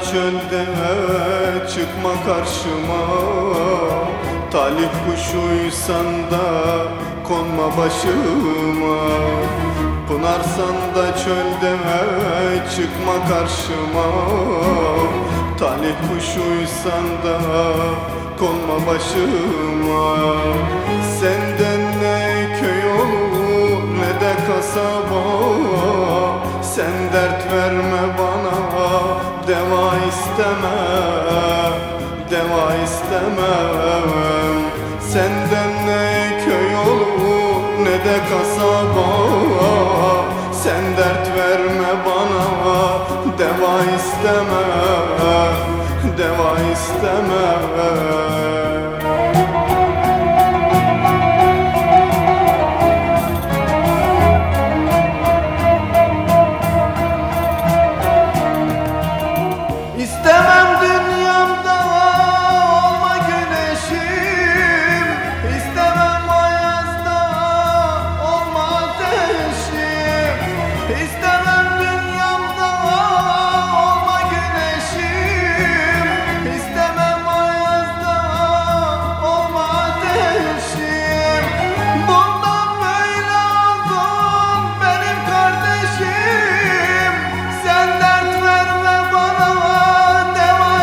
çölde çıkma karşıma. Talih kuşuysan da konma başıma. Pınarsan da çölde çıkma karşıma. Talih kuşuysan da konma başıma. Senden ne köy olur ne de kasaba. Sen dert verme bana, deva isteme, deva istemem. Senden ne köy olur ne de kasaba. Sen dert verme bana, deva isteme, deva istemem. İstemem dünyamda olma güneşim, İstemem ayazda olma ateşim. İstemem dünyamda olma güneşim, İstemem ayazda olma ateşim. Bundan böyle oldun benim kardeşim. Sen dert verme bana, deva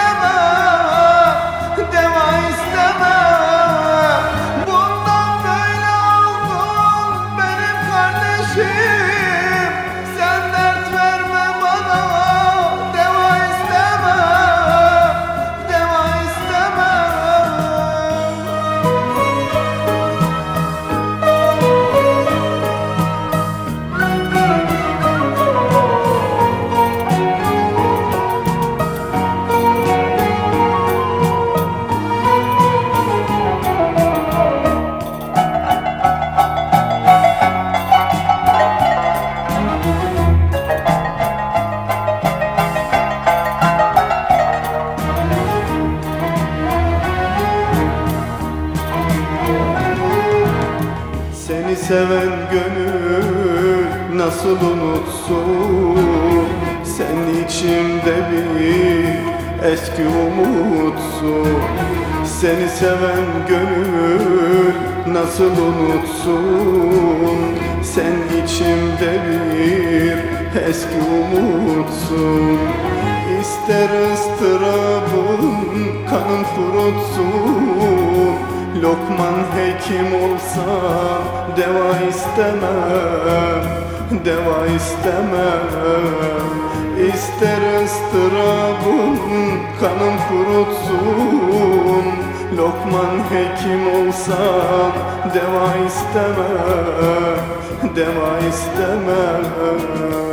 istemem. Bundan böyle oldun benim kardeşim. Sen dert verme bana, deva istemem, deva istemem. Seni seven gönül nasıl unutsun? Sen içimde bir eski umutsun. Seni seven gönül nasıl unutsun? Sen içimde bir eski umutsun. İster ıstırabın kanın kurutsun. Lokman hekim olsan deva istemem, deva istemem. İster ıstırabın kanın kurutsun. Lokman hekim olsan deva istemem, deva istemem.